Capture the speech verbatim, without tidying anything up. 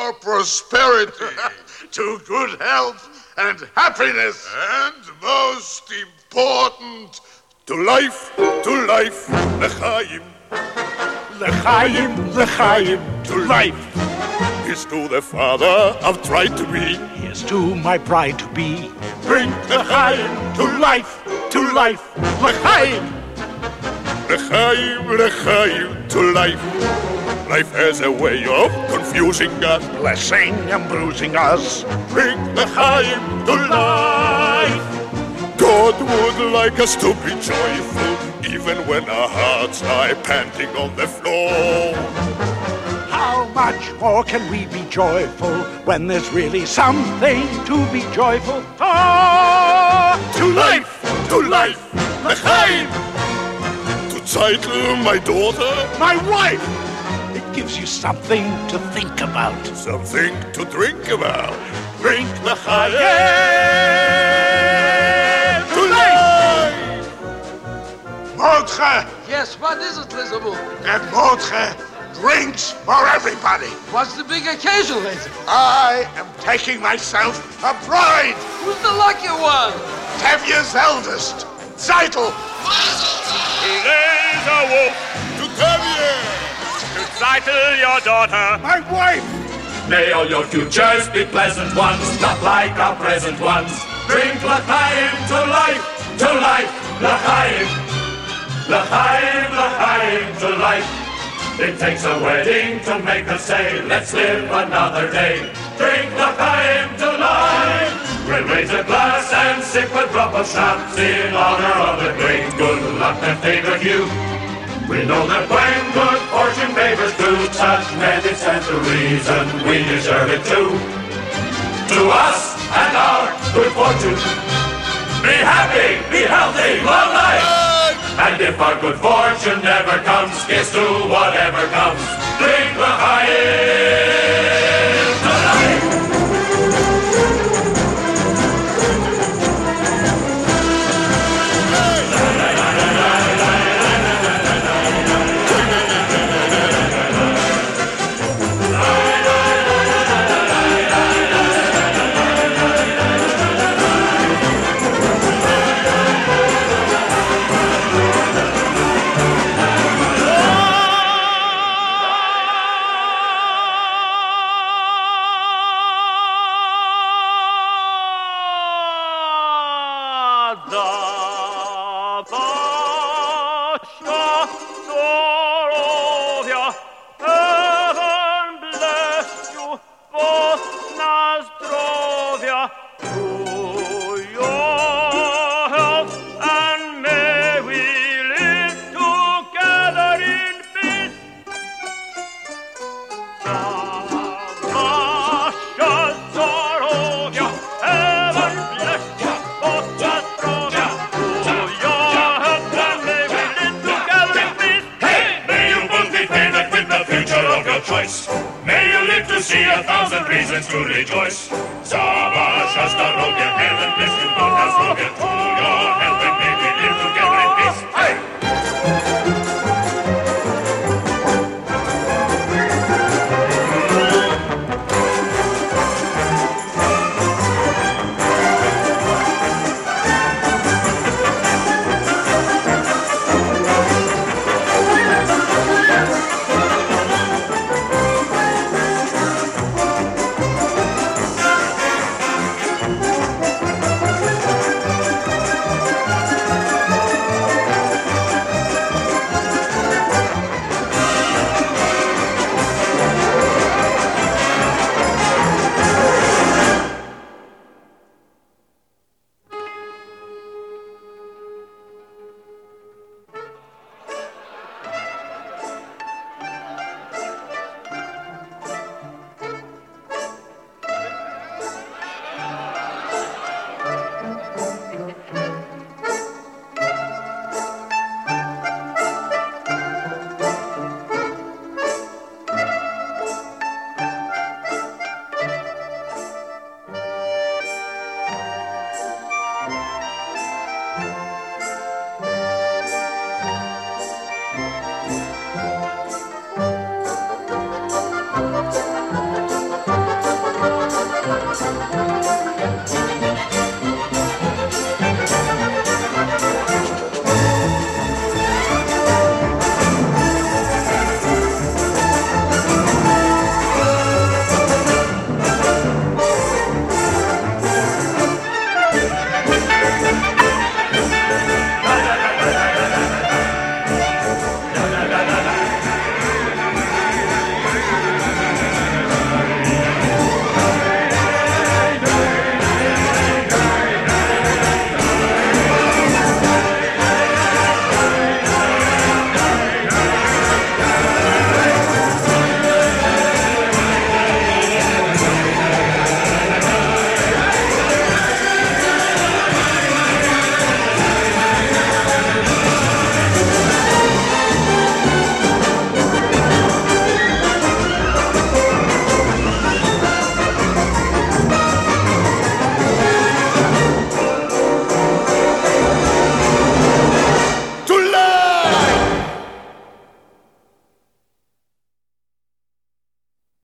more prosperity, to good health and happiness, and most important, to life, to life, l'chaim. L'chaim, l'chaim, to life. Here's to the father I've tried to be. Here's to my bride to be. Bring l'chaim to life, to life, l'chaim. L'chaim, l'chaim, to life. Life has a way of confusing us, blessing and bruising us. Bring l'chaim to life. God would like us to be joyful, even when our hearts lie panting on the floor. How much more can we be joyful when there's really something to be joyful for? To life, to life, l'chaim. To title my daughter, my wife. It gives you something to think about. Something to drink about. Drink l'chaim to life. Mordche! Yes, what is it, Lizabeth? That Mordche drinks for everybody. What's the big occasion, lady? I am taking myself a bride. Who's the lucky one? Tevye's eldest, Zeitel. Today's a wolf. To Tevye. To Zeitel, your daughter. My wife. May all your futures be pleasant ones, not like our present ones. Drink l'chaim to life, to life, l'chaim. L'chaim, l'chaim to life. It takes a wedding to make us say, let's live another day. Drink l'chaim to life. We'll raise a glass and sip a drop of schnapps in honor of the great good luck that favored you. We know that when good fortune favors two such men, it stands to reason we deserve it too. To us and our good fortune, be happy, be healthy, long life. And if our good fortune never comes, kiss to whatever comes. Drink l'chaim to life. May you live to see a thousand reasons to rejoice. Zava Shasta Rogan, heaven bless you, God has spoken.